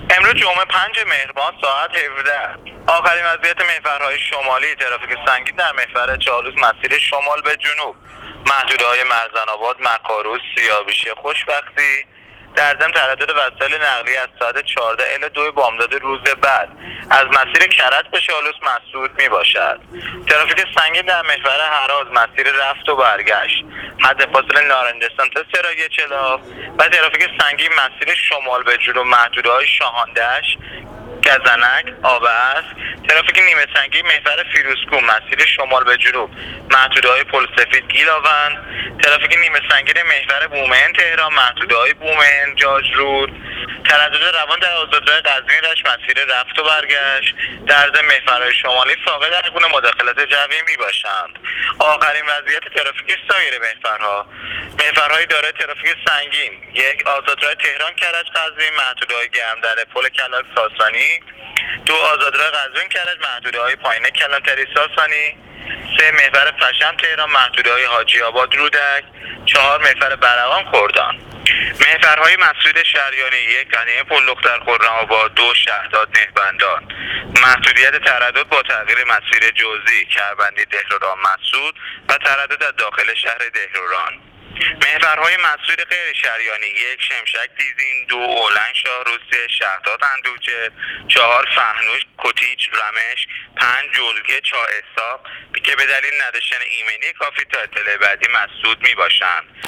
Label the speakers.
Speaker 1: امروز جمعه 5 مهربان ساعت 17 آخرین وضعیت محورهای شمالی ترافیک سنگین در محور چالوس مسیر شمال به جنوب، محدوده‌های مرزن‌آباد، مکاروس، سیاویشه، خوشبختی. در ضمن تردد وسایل نقلیه از ساعت 14 الی 2 بامداد روز بعد از مسیر کرج به چالوس مسدود می باشد. ترافیک سنگین در محور هراز مسیر رفت و برگشت، حد فاصله نارنجستان تا سراغ چلاف و ترافیک سنگین مسیر شمال به جنوب، محدوده‌های شاهاندشت، گزنک، آبعصر. ترافیک نیمه سنگین محور فیروزکوه مسیر شمال به جنوب، محدوده‌های پل سفید گیلاوند. ترافیک نیمه سنگین محور بومهن تهران، محدوده‌های بومهن جاجرود. تردد روان در آزادراه قزوین رشت مسیر رفت و برگشت. در ضمن محورهای شمالی فاقد هر گونه مداخلت جوی میباشند. آخرین وضعیت ترافیک سایر محورهای دارای ترافیک سنگین: 1 آزادراه تهران کرج قزوین، محدوده‌های گرمدره پل کلاغ ساسانی. 2 آزادراه قزوین کرج، محدوده‌های پایینه کلانتری ساسانی. 3 محور فشم تهران، محدوده‌های حاجی آباد رودک. 4 محور برقان کردان. محورهای مسدود شریانی: 1 قنیه پل دختر خرم‌آباد، 2 شهداد نهبندان. محدودیت تردد با تغییر مسیر جزئی کربندی دهروران مسدود و تردد از داخل شهر دهروران. محورهای مسدود غیر شریانی: 1 شمشک دیزین، 2 اولنگ شاهرود، 3 شهداد اندوجه، 4 فهنوش کتیج رمش، 5 جلگه چاه اسحاق که به دلیل نداشتن ایمنی کافی تا اطلاع بعدی مسدود می باشند.